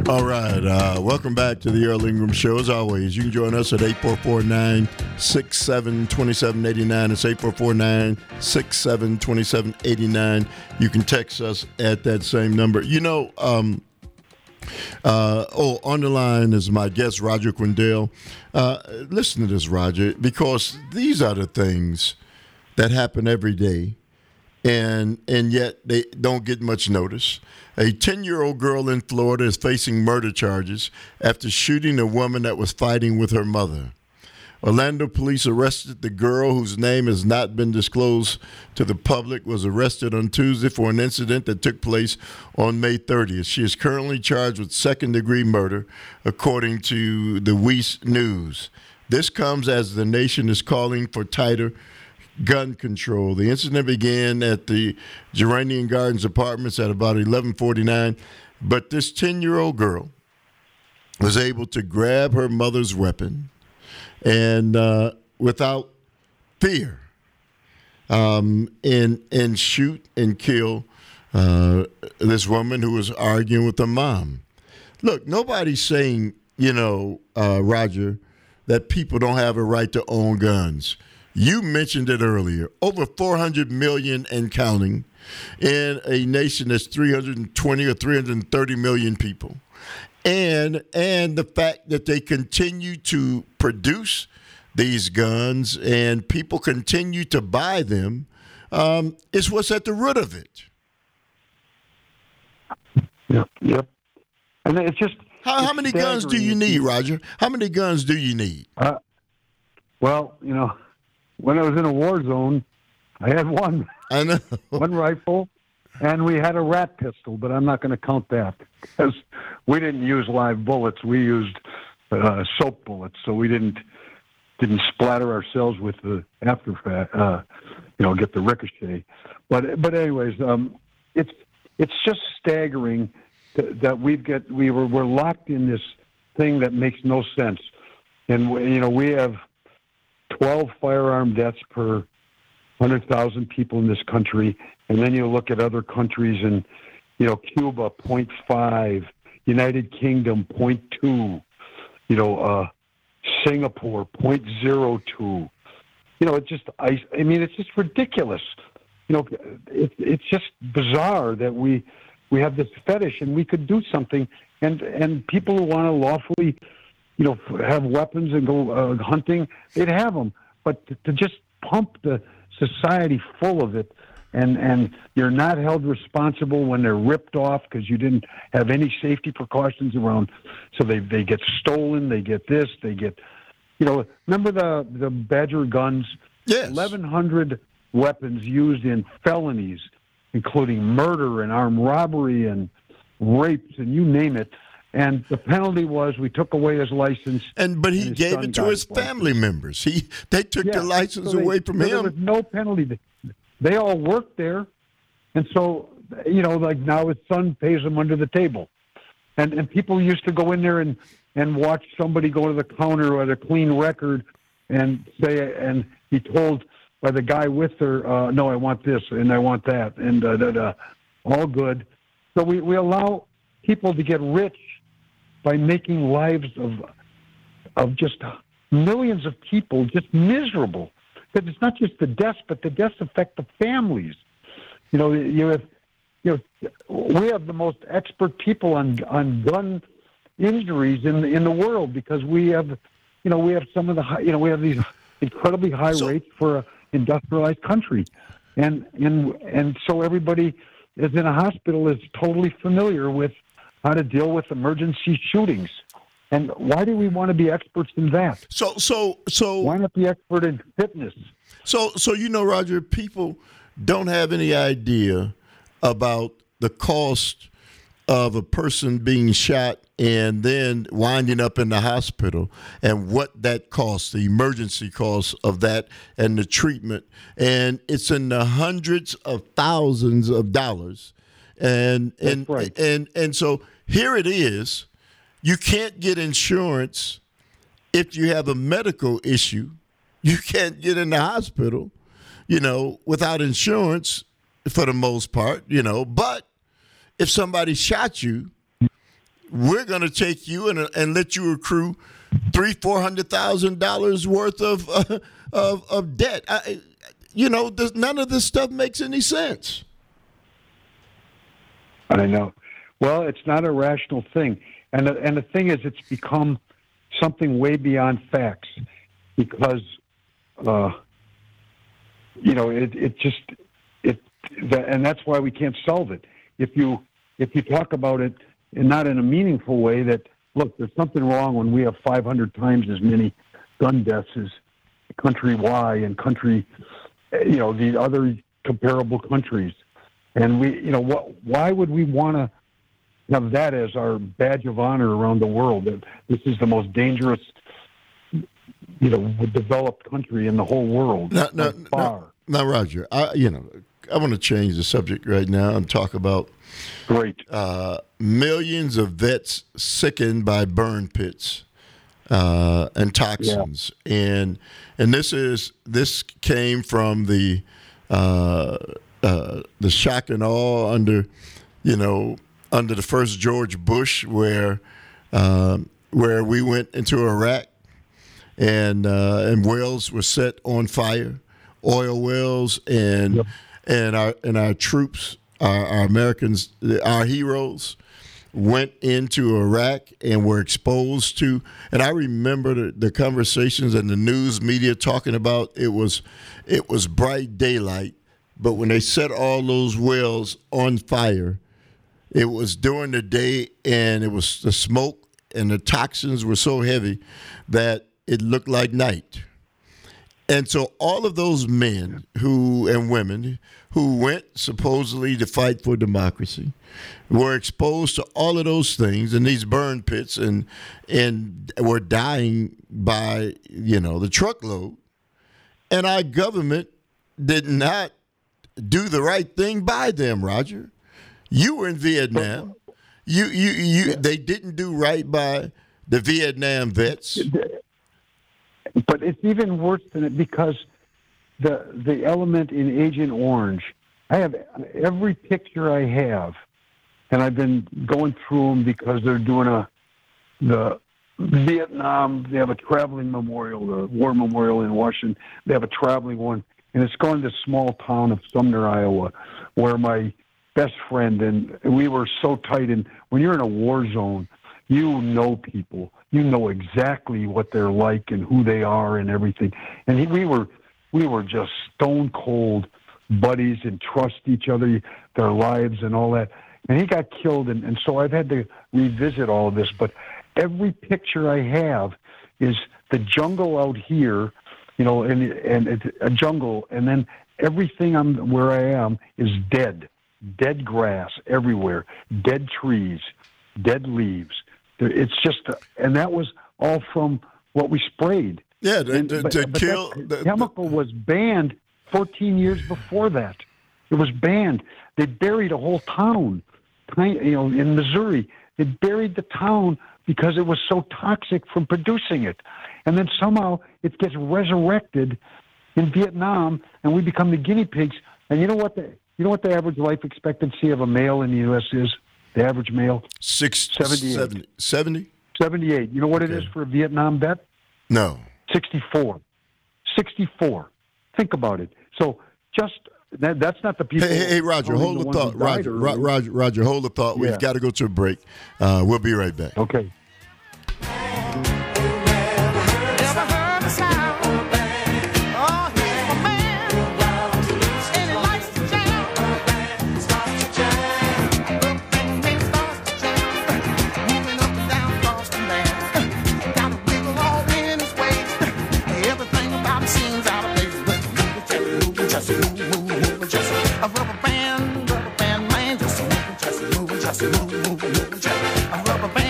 All right. Welcome back to the Earl Ingram Show. As always, you can join us at 844-967-2789. It's 844-967-2789. You can text us at that same number. On the line is my guest, Roger Quindell. Listen to this, Roger, because these are the things that happen every day, and yet they don't get much notice. A 10-year-old girl in Florida is facing murder charges after shooting a woman that was fighting with her mother. Orlando police arrested the girl, whose name has not been disclosed to the public, was arrested on Tuesday for an incident that took place on May 30th. She is currently charged with second-degree murder, according to the Weiss News. This comes as the nation is calling for tighter gun control. The incident began at the Geranian Gardens Apartments at about 11:49, but this 10-year-old girl was able to grab her mother's weapon and without fear and shoot and kill this woman who was arguing with her mom. Look, nobody's saying, Roger, that people don't have a right to own guns. You mentioned it earlier. Over 400 million and counting in a nation that's 320 or 330 million people. And the fact that they continue to produce these guns and people continue to buy them is what's at the root of it. Yep. And it's just... How many guns do you need, Roger? How many guns do you need? When I was in a war zone, I had one. I know. One rifle, and we had a rat pistol, but I'm not going to count that because we didn't use live bullets. We used soap bullets, so we didn't splatter ourselves with the after effect, get the ricochet. But anyways, it's just staggering that we're locked in this thing that makes no sense, and we have 12 firearm deaths per 100,000 people in this country. And then you look at other countries and, Cuba, 0.5, United Kingdom, 0.2, Singapore, 0.02. It's just ridiculous. It's just bizarre that we have this fetish and we could do something. And people who want to lawfully have weapons and go hunting, they'd have them. But to just pump the society full of it, and you're not held responsible when they're ripped off because you didn't have any safety precautions around. So they get stolen, they get this, they get, remember the Badger guns? Yes. 1,100 weapons used in felonies, including murder and armed robbery and rapes and you name it. And the penalty was we took away his license. But he gave it to his family members. They took the license away from him. There was no penalty. They all worked there. And so, now his son pays him under the table. And people used to go in there and watch somebody go to the counter with a clean record and say, and he told by the guy with her, no, I want this and I want that. And all good. So we allow people to get rich by making lives of just millions of people just miserable. Because it's not just the deaths, but the deaths affect the families. We have the most expert people on gun injuries in the world because we have some of the we have these incredibly high rates for an industrialized country, and so everybody is in a hospital is totally familiar with how to deal with emergency shootings. And why do we want to be experts in that? So why not be expert in fitness? So Roger, people don't have any idea about the cost of a person being shot and then winding up in the hospital and what that costs, the emergency costs of that and the treatment. And it's in the hundreds of thousands of dollars. And right. and so here it is. You can't get insurance if you have a medical issue. You can't get in the hospital, without insurance for the most part, But if somebody shot you, we're going to take you and let you accrue $300,000-$400,000 worth of debt. None of this stuff makes any sense. I know. Well, it's not a rational thing, and the thing is, it's become something way beyond facts because, and that's why we can't solve it. If you talk about it and not in a meaningful way, that look, there's something wrong when we have 500 times as many gun deaths as country Y and country, the other comparable countries, and why would we want to have that as our badge of honor around the world? That this is the most dangerous, developed country in the whole world. Now, Roger, I want to change the subject right now and talk about millions of vets sickened by burn pits and toxins, and this came from the shock and awe under the first George Bush, where we went into Iraq and wells were set on fire, oil wells, and our troops, our Americans, our heroes, went into Iraq and were exposed to. And I remember the conversations and the news media talking about it was bright daylight, but when they set all those wells on fire, it was during the day, and it was the smoke and the toxins were so heavy that it looked like night. And so all of those men and women who went supposedly to fight for democracy were exposed to all of those things in these burn pits and were dying by, the truckload. And our government did not do the right thing by them, Roger. You were in Vietnam. They didn't do right by the Vietnam vets. But it's even worse than it, because the element in Agent Orange, I have every picture I have, and I've been going through them because they're doing the Vietnam. They have a traveling memorial, the War Memorial in Washington. They have a traveling one, and it's going to the small town of Sumner, Iowa, where my best friend, and we were so tight. And when you're in a war zone, you know people. You know exactly what they're like and who they are and everything. And we were just stone cold buddies and trust each other, their lives and all that. And he got killed, and so I've had to revisit all of this. But every picture I have is the jungle out here, and it's a jungle, and then everything where I am is dead grass everywhere, dead trees, dead leaves. It's just, and that was all from what we sprayed. Yeah, the chemical was banned 14 years before that. It was banned. They buried a whole town, in Missouri. They buried the town because it was so toxic from producing it. And then somehow it gets resurrected in Vietnam, and we become the guinea pigs. And you know what the average life expectancy of a male in the U.S. is? The average male? 78. 78. You know what it is for a Vietnam vet? No. 64. 64. Think about it. So just that's not the people. Hey, Roger, hold the thought. Roger, hold the thought. We've got to go to a break. We'll be right back. Okay. A rubber band man, just move, a rubber band.